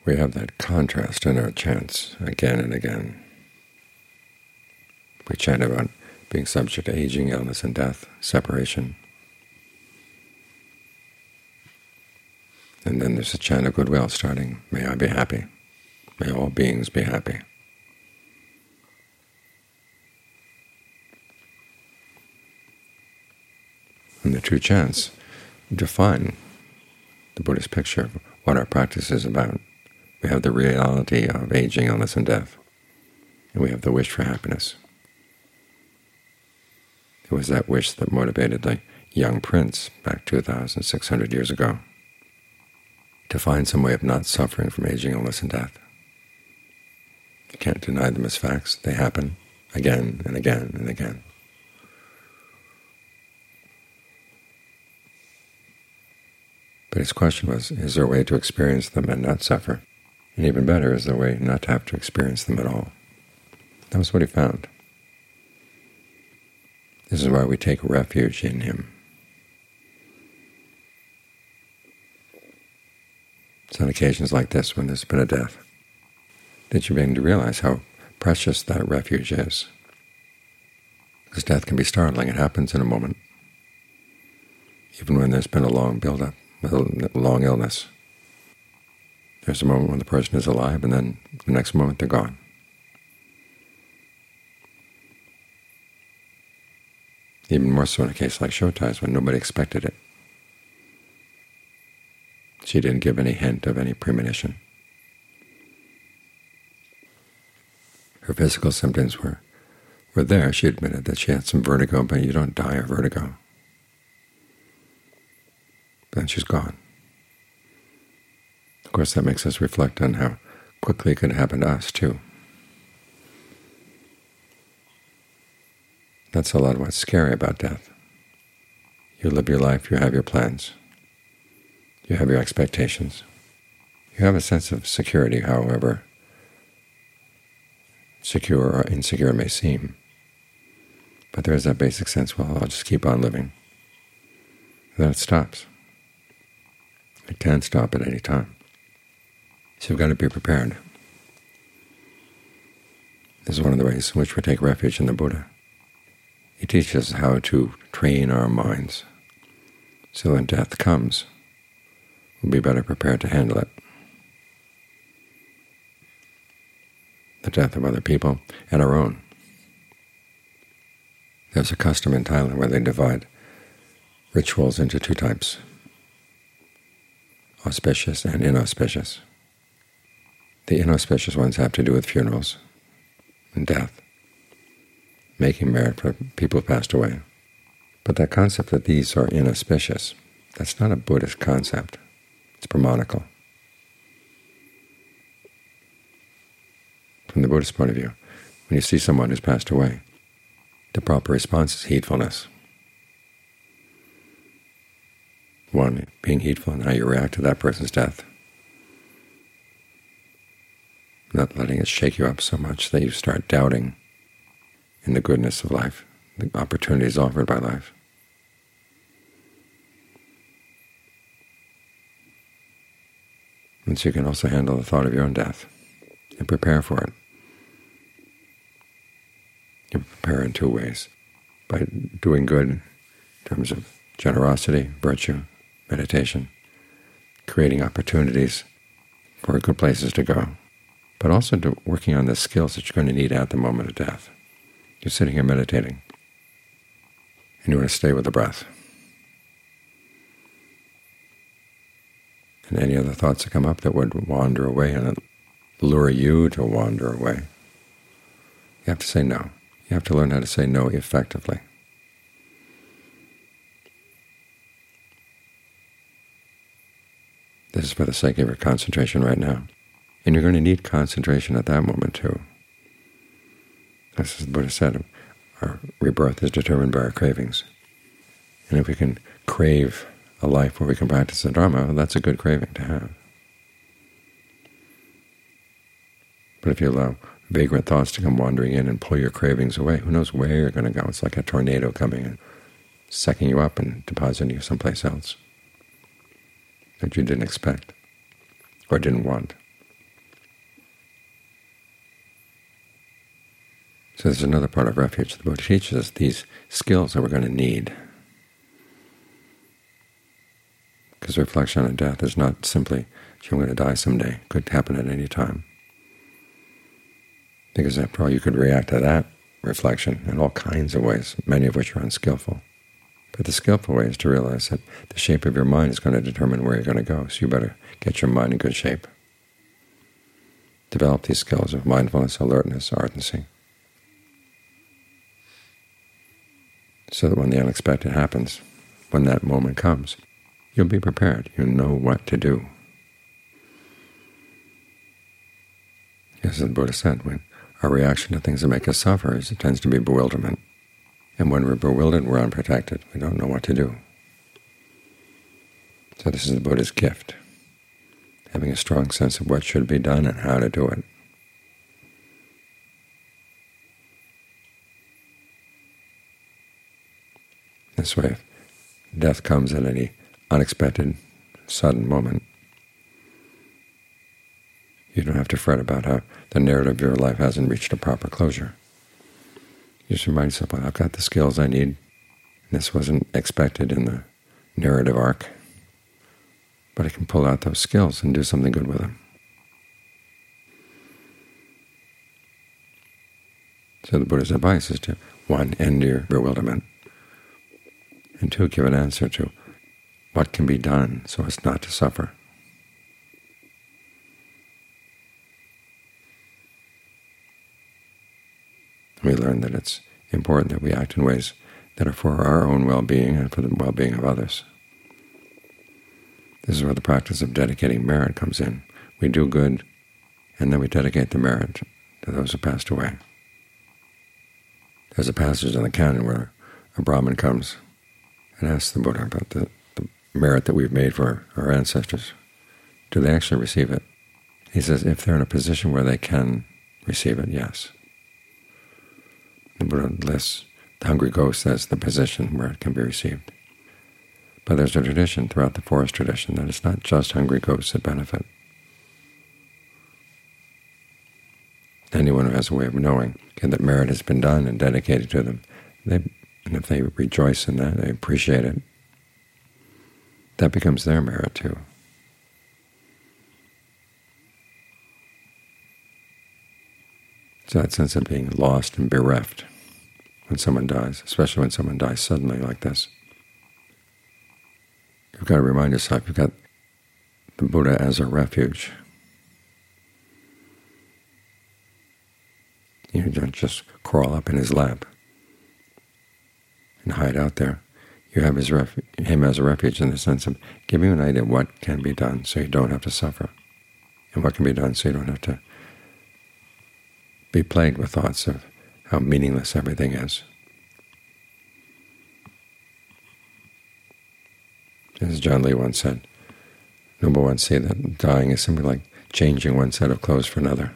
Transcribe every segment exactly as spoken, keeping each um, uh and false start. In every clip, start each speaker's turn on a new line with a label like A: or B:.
A: We have that contrast in our chants again and again. We chant about being subject to aging, illness, and death, separation. And then there's a chant of goodwill starting, may I be happy, may all beings be happy. And the two chants define the Buddhist picture of what our practice is about. We have the reality of aging, illness, and death, and we have the wish for happiness. It was that wish that motivated the young prince back two thousand six hundred years ago to find some way of not suffering from aging, illness, and death. You can't deny them as facts. They happen again and again and again. But his question was, is there a way to experience them and not suffer? And even better, is there a way not to have to experience them at all? That was what he found. This is why we take refuge in him. It's on occasions like this, when there's been a death, that you begin to realize how precious that refuge is. Because death can be startling. It happens in a moment, even when there's been a long build-up, a long illness. There's a moment when the person is alive, and then the next moment they're gone. Even more so in a case like Shotai's, when nobody expected it. She didn't give any hint of any premonition. Her physical symptoms were, were there. She admitted that she had some vertigo, but you don't die of vertigo. But then she's gone. Of course, that makes us reflect on how quickly it could happen to us, too. That's a lot of what's scary about death. You live your life, you have your plans, you have your expectations. You have a sense of security, however secure or insecure it may seem. But there is that basic sense, well, I'll just keep on living. And then it stops. It can stop at any time. So you've got to be prepared. This is one of the ways in which we take refuge in the Buddha. He teaches us how to train our minds so when death comes, we'll be better prepared to handle it. The death of other people and our own. There's a custom in Thailand where they divide rituals into two types, auspicious and inauspicious. The inauspicious ones have to do with funerals and death, making merit for people who passed away. But that concept that these are inauspicious, that's not a Buddhist concept. It's Brahmanical. From the Buddhist point of view, when you see someone who's passed away, the proper response is heedfulness. One, being heedful in how you react to that person's death, not letting it shake you up so much that you start doubting in the goodness of life, the opportunities offered by life. And so you can also handle the thought of your own death and prepare for it. You prepare in two ways, by doing good in terms of generosity, virtue, meditation, creating opportunities for good places to go, but also to working on the skills that you're going to need at the moment of death. You're sitting here meditating, and you want to stay with the breath. And any other thoughts that come up that would wander away and lure you to wander away, you have to say no. You have to learn how to say no effectively. This is for the sake of your concentration right now. And you're going to need concentration at that moment too. As the Buddha said, our rebirth is determined by our cravings. And if we can crave a life where we can practice the Dharma, well, that's a good craving to have. But if you allow vagrant thoughts to come wandering in and pull your cravings away, who knows where you're going to go? It's like a tornado coming and sucking you up and depositing you someplace else that you didn't expect or didn't want. So there's another part of refuge. The Buddha teaches us these skills that we're going to need. Because reflection on death is not simply, gee, I'm going to die someday. It could happen at any time. Because after all, you could react to that reflection in all kinds of ways, many of which are unskillful. But the skillful way is to realize that the shape of your mind is going to determine where you're going to go, so you better get your mind in good shape. Develop these skills of mindfulness, alertness, ardency, so that when the unexpected happens, when that moment comes, you'll be prepared. You'll know what to do. As the Buddha said, when our reaction to things that make us suffer is it tends to be bewilderment. And when we're bewildered, we're unprotected. We don't know what to do. So this is the Buddha's gift, having a strong sense of what should be done and how to do it. This way, if death comes at any unexpected, sudden moment, you don't have to fret about how the narrative of your life hasn't reached a proper closure. You just remind yourself, well, I've got the skills I need. This wasn't expected in the narrative arc, but I can pull out those skills and do something good with them. So the Buddha's advice is to, one, end your bewilderment, and two, give an answer to what can be done so as not to suffer. We learn that it's important that we act in ways that are for our own well-being and for the well-being of others. This is where the practice of dedicating merit comes in. We do good, and then we dedicate the merit to those who passed away. There's a passage in the canon where a Brahmin comes and asks the Buddha about the, the merit that we've made for our ancestors. Do they actually receive it? He says if they're in a position where they can receive it, yes. The Buddha lists the hungry ghost as the position where it can be received. But there's a tradition throughout the forest tradition that it's not just hungry ghosts that benefit. Anyone who has a way of knowing okay, that merit has been done and dedicated to them, they, and if they rejoice in that, they appreciate it, that becomes their merit too. It's that sense of being lost and bereft when someone dies, especially when someone dies suddenly like this. You've got to remind yourself you've got the Buddha as a refuge. You don't just crawl up in his lap and hide out there. You have his ref him as a refuge in the sense of giving you an idea of what can be done so you don't have to suffer, and what can be done so you don't have to be plagued with thoughts of how meaningless everything is. As John Lee once said, Noble once said that dying is simply like changing one set of clothes for another.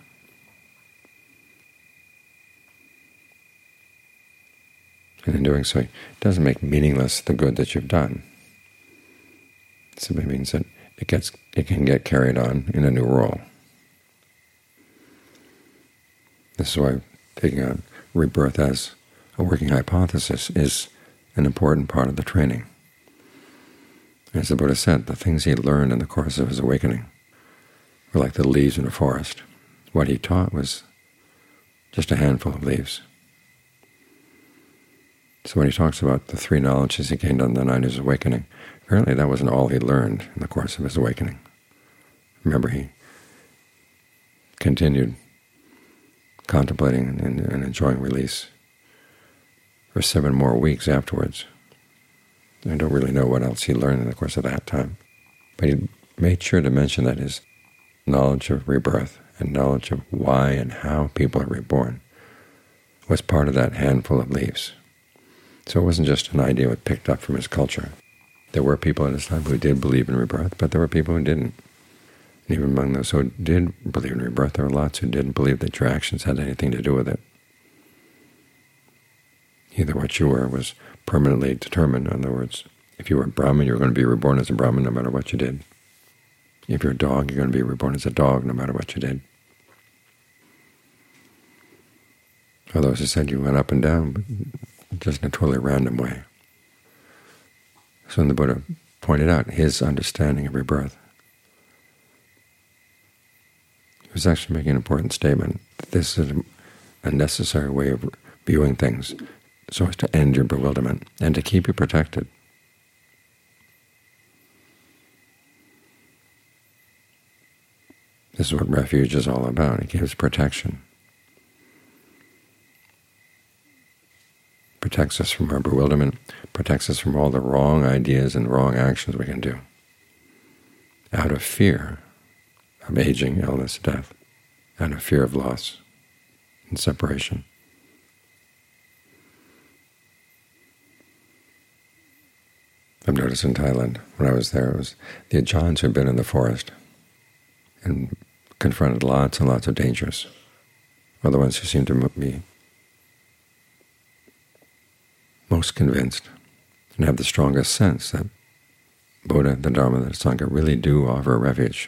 A: And in doing so, it doesn't make meaningless the good that you've done. It simply means that it gets it can get carried on in a new role. This is why taking on rebirth as a working hypothesis is an important part of the training. As the Buddha said, the things he learned in the course of his awakening were like the leaves in a forest. What he taught was just a handful of leaves. So when he talks about the three knowledges he gained on the night of his awakening, apparently that wasn't all he learned in the course of his awakening. Remember, he continued contemplating and, and enjoying release for seven more weeks afterwards. I don't really know what else he learned in the course of that time, but he made sure to mention that his knowledge of rebirth and knowledge of why and how people are reborn was part of that handful of leaves. So it wasn't just an idea it picked up from his culture. There were people at his time who did believe in rebirth, but there were people who didn't. And even among those who did believe in rebirth, there were lots who didn't believe that your actions had anything to do with it. Either what you were was permanently determined. In other words, if you were a Brahmin, you were going to be reborn as a Brahmin no matter what you did. If you're a dog, you're going to be reborn as a dog no matter what you did. Although, as I said, you went up and down, but just in a totally random way. So when the Buddha pointed out his understanding of rebirth, he was actually making an important statement that this is a necessary way of viewing things so as to end your bewilderment and to keep you protected. This is what refuge is all about. It gives protection. Protects us from our bewilderment, protects us from all the wrong ideas and wrong actions we can do, out of fear of aging, illness, death, out of fear of loss and separation. I've noticed in Thailand, when I was there, it was the Ajahns who had been in the forest and confronted lots and lots of dangers, are the ones who seem to be most convinced and have the strongest sense that Buddha, the Dharma, and the Sangha really do offer refuge.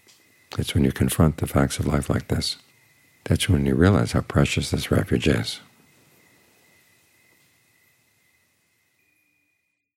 A: It's when you confront the facts of life like this, that's when you realize how precious this refuge is.